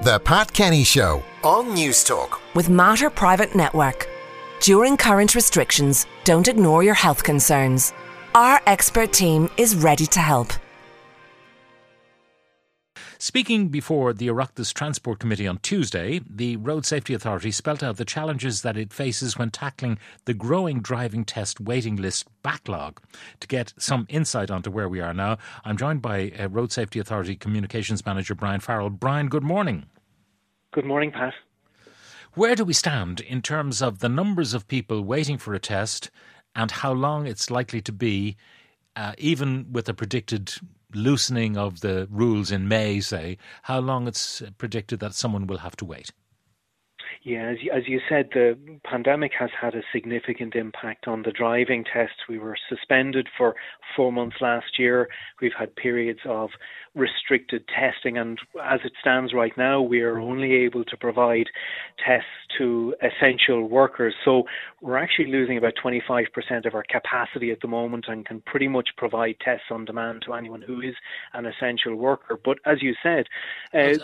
The Pat Kenny Show on News Talk. With Mater Private Network. During current restrictions, don't ignore your health concerns. Our expert team is ready to help. Speaking before the Oireachtas Transport Committee on Tuesday, the Road Safety Authority spelt out the challenges that it faces when tackling the growing driving test waiting list backlog. To get some insight onto where we are now, I'm joined by Road Safety Authority Communications Manager Brian Farrell. Brian, good morning. Good morning, Pat. Where do we stand in terms of the numbers of people waiting for a test and how long it's likely to be, even with a predicted loosening of the rules in May, say, how long it's predicted that someone will have to wait? Yeah, as you said, the pandemic has had a significant impact on the driving tests. We were suspended for 4 months last year. We've had periods of restricted testing, and as it stands right now, we are only able to provide tests to essential workers. So we're actually losing about 25% of our capacity at the moment and can pretty much provide tests on demand to anyone who is an essential worker. But as you said, wait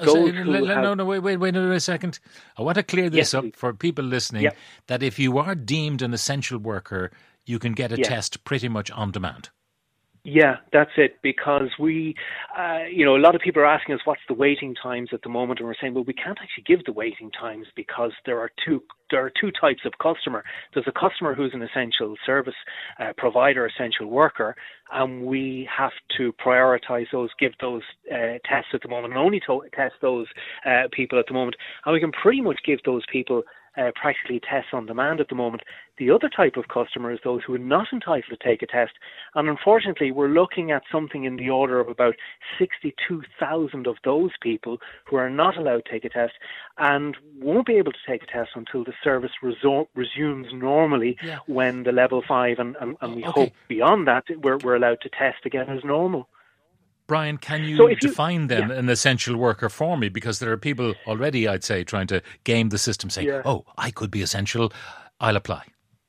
a second. I want to clear this up for people listening, that if you are deemed an essential worker, you can get a test pretty much on demand. Yeah, that's it, because we, a lot of people are asking us what's the waiting times at the moment, and we're saying, well, we can't actually give the waiting times because there are two types of customer. There's a customer who's an essential service provider, essential worker, and we have to prioritise those, give those tests at the moment, and only test those people at the moment. And we can pretty much give those people practically tests on demand at the moment. The other type of customer is those who are not entitled to take a test. And unfortunately, we're looking at something in the order of about 62,000 of those people who are not allowed to take a test and won't be able to take a test until the service resumes normally when the level 5 and we hope beyond that we're allowed to test again as normal. Brian, can you define then an essential worker for me? Because there are people already, I'd say, trying to game the system, saying, oh, I could be essential, I'll apply.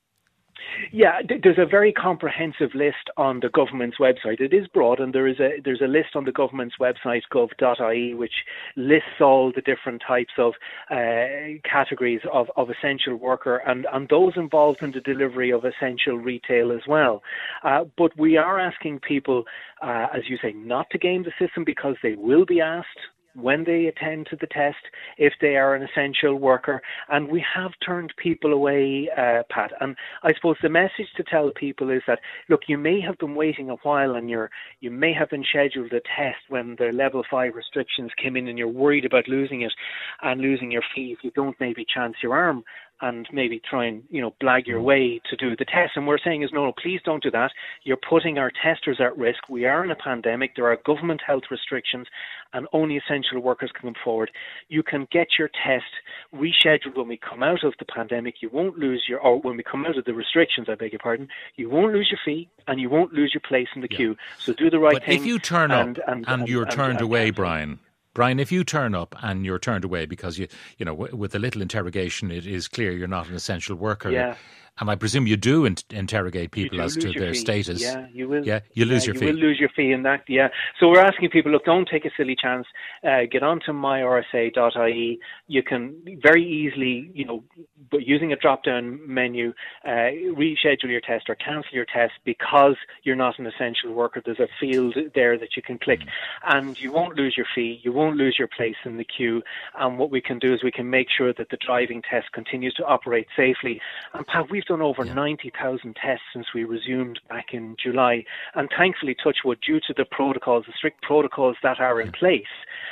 Yeah, there's a very comprehensive list on the government's website. It is broad, and there's a list on the government's website, gov.ie, which lists all the different types of categories of essential worker and those involved in the delivery of essential retail as well. But we are asking people, as you say, not to game the system, because they will be asked when they attend to the test if they are an essential worker, and we have turned people away, Pat. And I suppose the message to tell people is that, look, you may have been waiting a while and you may have been scheduled a test when the level 5 restrictions came in and you're worried about losing it and losing your fee if you don't maybe chance your arm and maybe try and, blag your way to do the test. And we're saying is, no, please don't do that. You're putting our testers at risk. We are in a pandemic. There are government health restrictions and only essential workers can come forward. You can get your test rescheduled when we come out of the pandemic. You won't lose or when we come out of the restrictions, I beg your pardon, you won't lose your fee and you won't lose your place in the queue. So do the right thing. But if you turn up and you're turned away, Brian, if you turn up and you're turned away because with a little interrogation, it is clear you're not an essential worker. Yeah. And I presume you do interrogate people as to their status. Yeah, you will. Yeah, you lose your fee. You will lose your fee in that, So we're asking people, look, don't take a silly chance. Get onto myrsa.ie. You can very easily, but using a drop-down menu, reschedule your test or cancel your test because you're not an essential worker. There's a field there that you can click. And you won't lose your fee. You won't lose your place in the queue. And what we can do is we can make sure that the driving test continues to operate safely. And Pat, we've done over 90,000 tests since we resumed back in July, and thankfully, touch wood, due to the strict protocols that are in place,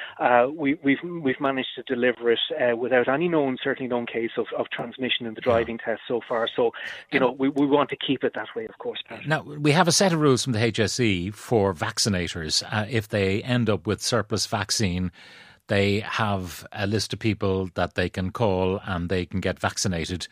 we've managed to deliver it without any certainly known case of transmission in the driving test so far. So, we want to keep it that way, of course, Pat. Now, we have a set of rules from the HSE for vaccinators. If they end up with surplus vaccine, they have a list of people that they can call and they can get vaccinated,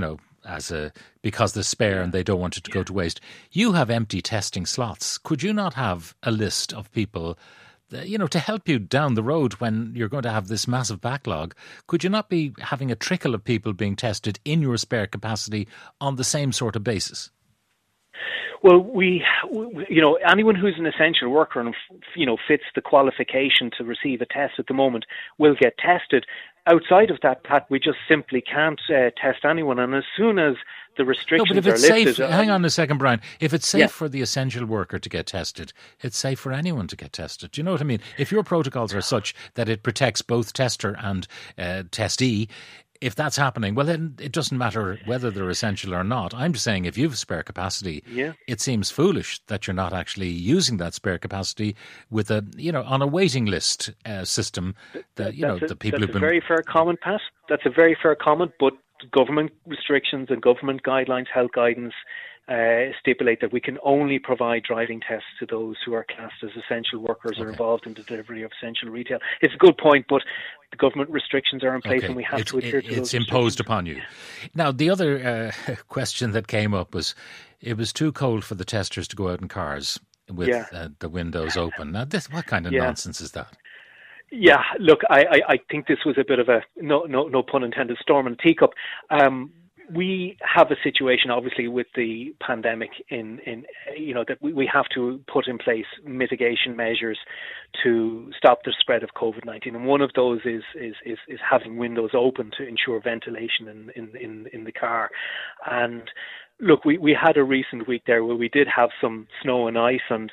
because they're spare and they don't want it to go to waste. You have empty testing slots. Could you not have a list of people, to help you down the road when you're going to have this massive backlog? Could you not be having a trickle of people being tested in your spare capacity on the same sort of basis? Well, anyone who's an essential worker and fits the qualification to receive a test at the moment will get tested. Outside of that, Pat, we just simply can't test anyone. And as soon as the restrictions but if it's are lifted, safe, hang on a second, Brian. If it's safe for the essential worker to get tested, it's safe for anyone to get tested. Do you know what I mean? If your protocols are such that it protects both tester and testee, if that's happening, well, then it doesn't matter whether they're essential or not. I'm just saying if you have spare capacity, it seems foolish that you're not actually using that spare capacity with on a waiting list system. The people who've been... That's a very fair comment, Pat. That's a very fair comment, but government restrictions and government guidelines, health guidance, stipulate that we can only provide driving tests to those who are classed as essential workers or involved in the delivery of essential retail. It's a good point, but the government restrictions are in place and we have to adhere to those. It's imposed upon you. Now, the other question that came up was, it was too cold for the testers to go out in cars with the windows open. Now, what kind of nonsense is that? Yeah, look, I think this was a bit of a, no pun intended, storm in a teacup. We have a situation, obviously, with the pandemic that we have to put in place mitigation measures to stop the spread of COVID-19, and one of those is having windows open to ensure ventilation in the car. And look, we had a recent week there where we did have some snow and ice, and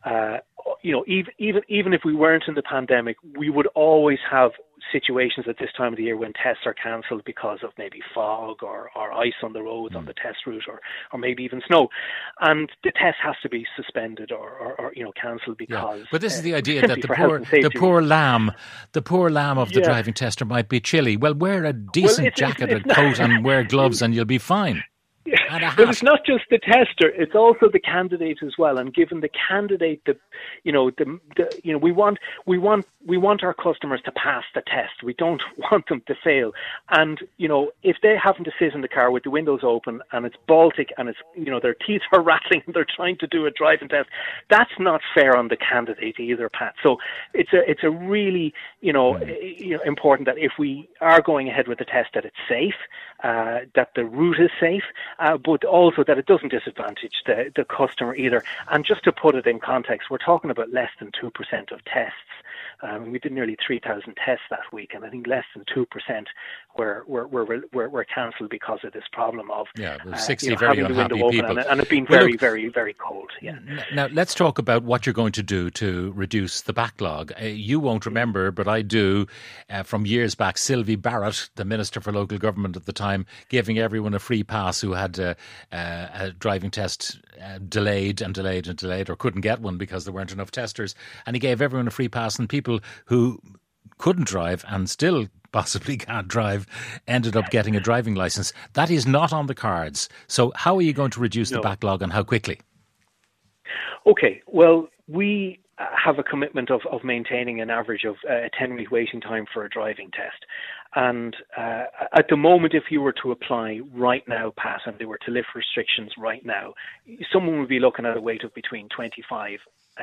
even if we weren't in the pandemic, we would always have situations at this time of the year when tests are cancelled because of maybe fog or ice on the roads on the test route, or maybe even snow, and the test has to be suspended or cancelled because. Yeah. But this is the idea that the poor lamb of the driving tester might be chilly. Well, wear a decent jacket and coat and wear gloves, and you'll be fine. But it's not just the tester; it's also the candidate as well. And given the candidate, we want our customers to pass the test. We don't want them to fail. And if they happen to sit in the car with the windows open and it's Baltic and it's their teeth are rattling and they're trying to do a driving test, that's not fair on the candidate either, Pat. So it's a really important that if we are going ahead with the test, that it's safe, that the route is safe. But also that it doesn't disadvantage the customer either. And just to put it in context, we're talking about less than 2% of tests. We did nearly 3,000 tests that week, and I think less than 2% were cancelled because of this problem of 60 very unhappy people. And it being very, very, very cold. Yeah. Now, let's talk about what you're going to do to reduce the backlog. You won't remember, but I do, from years back, Sylvie Barrett, the Minister for Local Government at the time, giving everyone a free pass who had a driving test delayed, or couldn't get one because there weren't enough testers. And he gave everyone a free pass, and people who couldn't drive and still possibly can't drive ended up getting a driving licence. That is not on the cards. So how are you going to reduce the backlog, and how quickly? Okay, well, we have a commitment of maintaining an average of a 10-week waiting time for a driving test. And at the moment, if you were to apply right now, Pat, and they were to lift restrictions right now, someone would be looking at a wait of between 25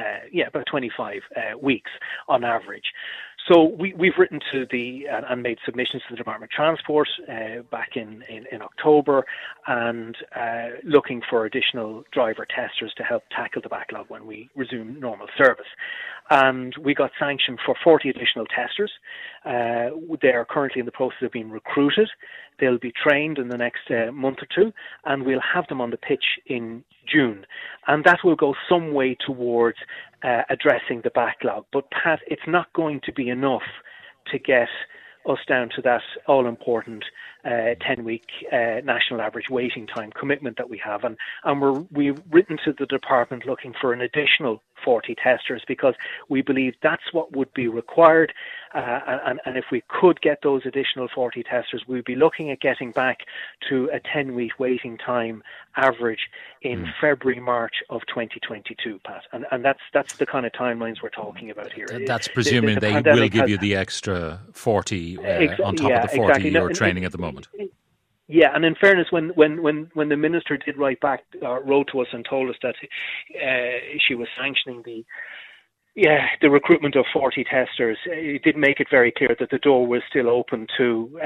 weeks on average. So we've written to and made submissions to the Department of Transport back in October, and looking for additional driver testers to help tackle the backlog when we resume normal service. And we got sanctioned for 40 additional testers. They are currently in the process of being recruited. They'll be trained in the next month or two, and we'll have them on the pitch in June. And that will go some way towards addressing the backlog. But, Pat, it's not going to be enough to get us down to that all-important 10-week national average waiting time commitment that we have. And we've written to the department looking for an additional 40 testers because we believe that's what would be required. And if we could get those additional 40 testers, we'd be looking at getting back to a 10-week waiting time average in February, March of 2022, Pat. And that's the kind of timelines we're talking about here. That's presuming they will give you the extra 40 on top of the 40 you're training at the moment. Yeah, and in fairness, when the minister did wrote to us and told us that she was sanctioning Yeah, the recruitment of 40 testers, it did make it very clear that the door was still open to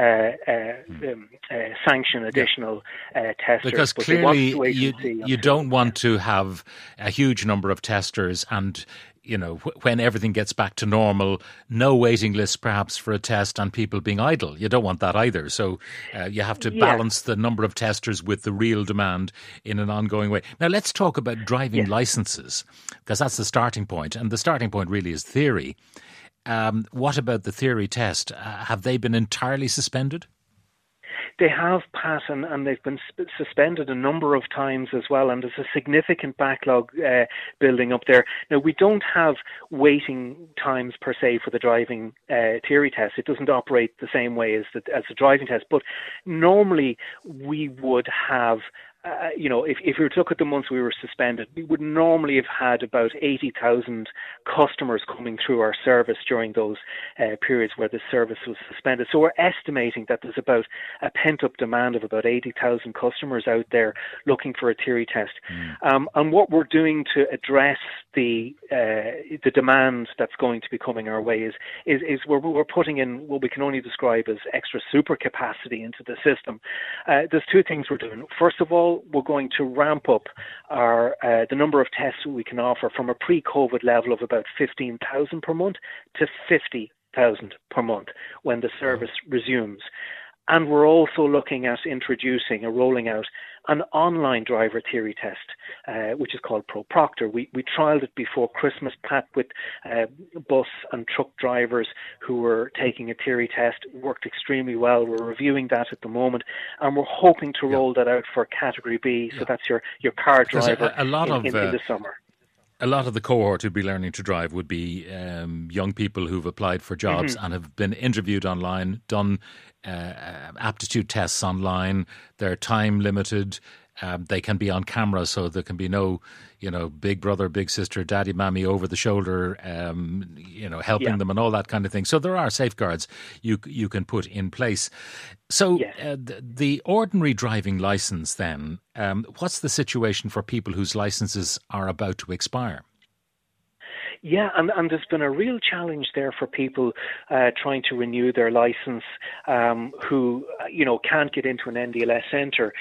sanction additional testers. Because but clearly you don't want to have a huge number of testers and, you know, when everything gets back to normal, no waiting lists perhaps for a test and people being idle. You don't want that either. So you have to balance the number of testers with the real demand in an ongoing way. Now, let's talk about driving licenses, because that's the starting point. And the starting point really is theory. What about the theory test? Have they been entirely suspended? They have, Pat, and they've been suspended a number of times as well, and there's a significant backlog building up there. Now, we don't have waiting times per se for the driving theory test. It doesn't operate the same way as the driving test, but normally we would have if we were to look at the months we were suspended, we would normally have had about 80,000 customers coming through our service during those periods where the service was suspended. So we're estimating that there's about a pent-up demand of about 80,000 customers out there looking for a theory test. And what we're doing to address the demand that's going to be coming our way is we're putting in what we can only describe as extra super capacity into the system. There's two things we're doing. First of all, we're going to ramp up the number of tests we can offer from a pre-COVID level of about 15,000 per month to 50,000 per month when the service resumes. And we're also looking at introducing and rolling out an online driver theory test, which is called ProProctor. We trialled it before Christmas, Pat, with bus and truck drivers who were taking a theory test. It worked extremely well. We're reviewing that at the moment, and we're hoping to roll that out for Category B. So that's your car driver in the summer. A lot of the cohort who'd be learning to drive would be young people who've applied for jobs and have been interviewed online, done aptitude tests online. They're time limited. They can be on camera, so there can be no, big brother, big sister, daddy, mammy over the shoulder, helping them and all that kind of thing. So there are safeguards you can put in place. So the ordinary driving license then, what's the situation for people whose licenses are about to expire? Yeah, and there's been a real challenge there for people trying to renew their license who, can't get into an NDLS centre.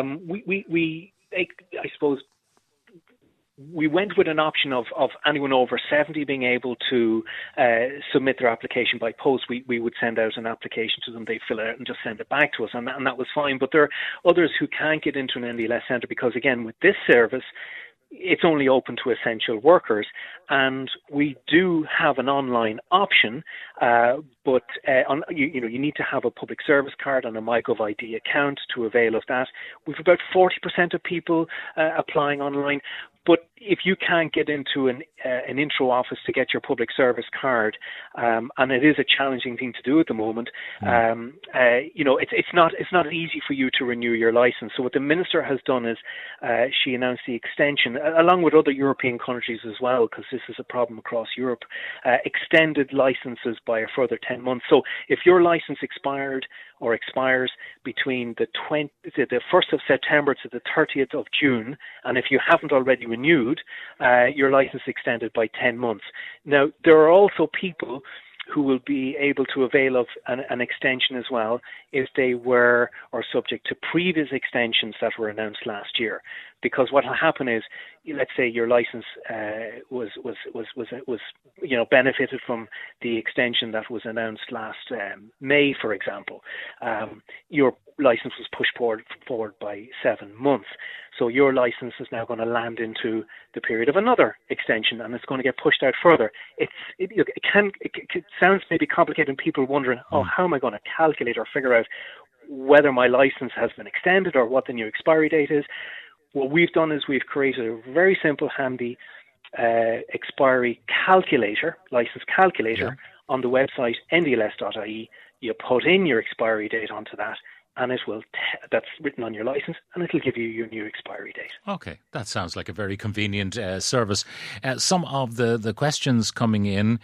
We went with an option of anyone over 70 being able to submit their application by post. We would send out an application to them, they fill it out and just send it back to us, and that was fine. But there are others who can't get into an NDLS centre because, again, with this service, it's only open to essential workers, and we do have an online option, but you need to have a public service card and a MyGov ID account to avail of that. We've about 40% of people applying online. But if you can't get into an intro office to get your public service card, and it is a challenging thing to do at the moment, it's not easy for you to renew your license. So what the minister has done is she announced the extension, along with other European countries as well, because this is a problem across Europe, extended licenses by a further 10 months. So if your license expired or expires between the 1st of September to the 30th of June, and if you haven't already renewed, your license extended by 10 months. Now, there are also people who will be able to avail of an extension as well if they were or subject to previous extensions that were announced last year. Because what will happen is, let's say your license was benefited from the extension that was announced last May, for example. Your license was pushed forward by 7 months. So your license is now going to land into the period of another extension, and it's going to get pushed out further. It sounds maybe complicated, and people wondering, how am I going to calculate or figure out whether my license has been extended or what the new expiry date is? What we've done is we've created a very simple, handy expiry calculator, license calculator, on the website ndls.ie. You put in your expiry date onto that, and it will that's written on your license, and it'll give you your new expiry date. Okay, that sounds like a very convenient service. Some of the questions coming in,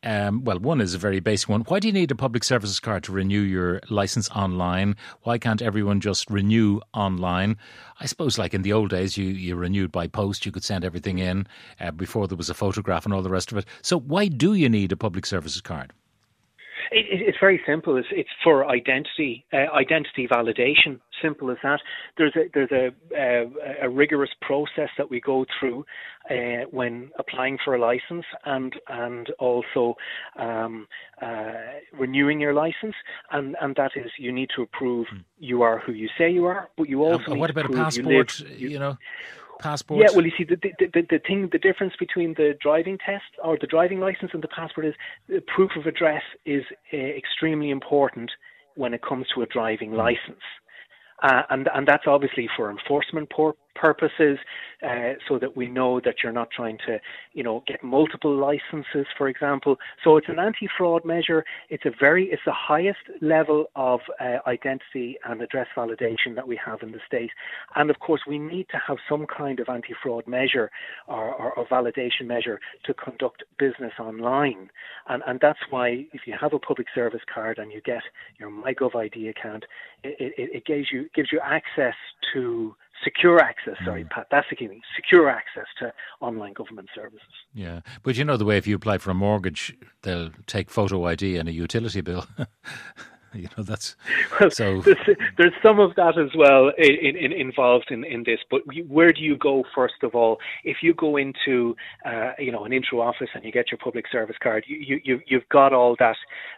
Well, one is a very basic one. Why do you need a public services card to renew your licence online? Why can't everyone just renew online? I suppose like in the old days, you renewed by post. You could send everything in before there was a photograph and all the rest of it. So why do you need a public services card? It's very simple. It's for identity validation. Simple as that. There's a rigorous process that we go through when applying for a license and also renewing your license, and that is you need to prove you are who you say you are, but you also need what to about prove a passport? Passport. Yeah, well, you see, the difference between the driving test or the driving license and the passport is the proof of address is extremely important when it comes to a driving license. And that's obviously for enforcement purposes, so that we know that you're not trying to, get multiple licenses, for example. So it's an anti-fraud measure. It's the highest level of identity and address validation that we have in the state. And of course, we need to have some kind of anti-fraud measure or validation measure to conduct business online. And that's why if you have a public service card and you get your MyGov ID account, it gives you access to secure access. Sorry, Pat, that's the key thing. Secure access to online government services. Yeah, but you know the way if you apply for a mortgage, they'll take photo ID and a utility bill. That's so. There's some of that as well involved in this. But where do you go first of all? If you go into an intro office and you get your public service card, you've got all that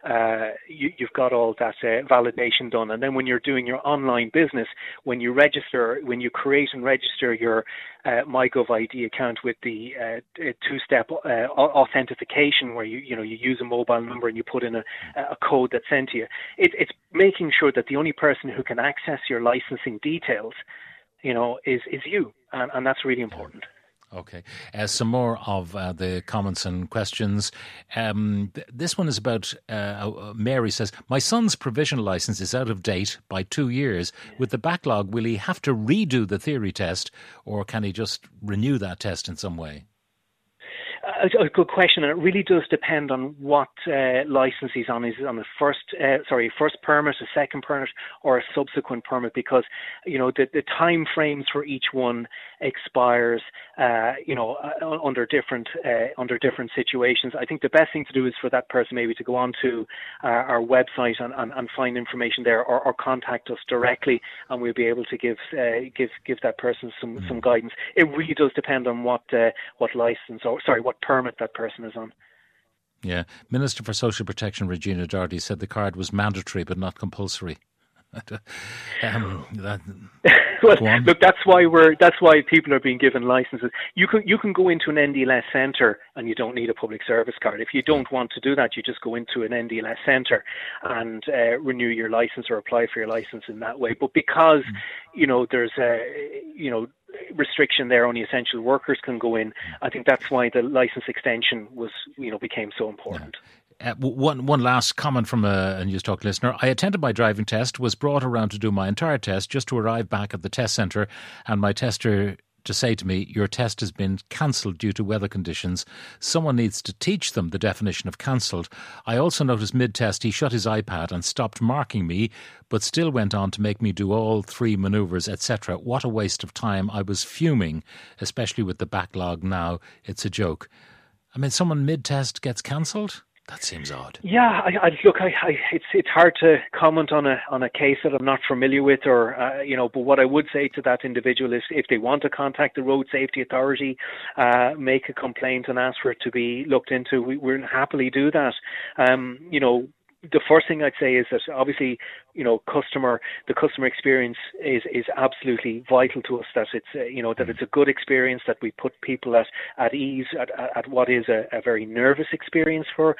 validation done. And then when you're doing your online business, when you create and register your MyGov ID account with the two-step authentication, where you use a mobile number and you put in a code that's sent to you. It's making sure that the only person who can access your licensing details, is you, and that's really important. Okay. Some more of the comments and questions. This one is about, Mary says, my son's provisional licence is out of date by 2 years. With the backlog, will he have to redo the theory test, or can he just renew that test in some way? A good question, and it really does depend on what license he's on. Is he on a first permit, a second permit, or a subsequent permit? Because the time frames for each one expires, under different situations. I think the best thing to do is for that person maybe to go on to our website and find information there, or contact us directly, and we'll be able to give that person some guidance. It really does depend on what license what permit that person is on. Yeah. Minister for Social Protection Regina Doherty said the card was mandatory but not compulsory. Look, that's why people are being given licenses. You can go into an NDLS centre and you don't need a public service card. If you don't want to do that, you just go into an NDLS centre and renew your licence or apply for your licence in that way. But because there's restriction there, only essential workers can go in. I think that's why the licence extension became so important. One last comment from a News Talk listener. I attended my driving test, was brought around to do my entire test just to arrive back at the test centre and my tester to say to me, your test has been cancelled due to weather conditions. Someone needs to teach them the definition of cancelled. I also noticed mid-test he shut his iPad and stopped marking me, but still went on to make me do all 3 manoeuvres, etc. What a waste of time. I was fuming, especially with the backlog now. It's a joke. I mean, someone mid-test gets cancelled? That seems odd. Yeah, it's hard to comment on a case that I'm not familiar with, but what I would say to that individual is if they want to contact the Road Safety Authority, make a complaint and ask for it to be looked into, we'll happily do that. The first thing I'd say is that obviously, the customer experience is absolutely vital to us. That it's that it's a good experience, that we put people at ease at what is a very nervous experience for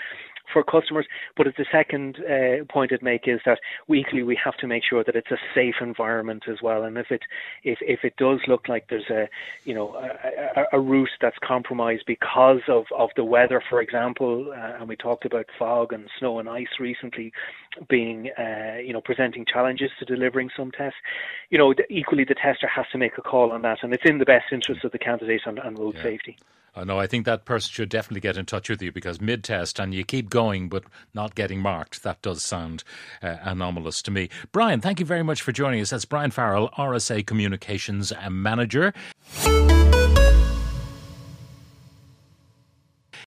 for customers. But the second point I'd make is that we have to make sure that it's a safe environment as well. And if it does look like there's a route that's compromised because of the weather, for example, and we talked about fog and snow and ice recently being presenting challenges to delivering some tests, equally the tester has to make a call on that, and it's in the best interest of the candidate and road safety. No, I think that person should definitely get in touch with you, because mid-test and you keep going but not getting marked, that does sound anomalous to me. Brian, thank you very much for joining us. That's Brian Farrell, RSA Communications Manager.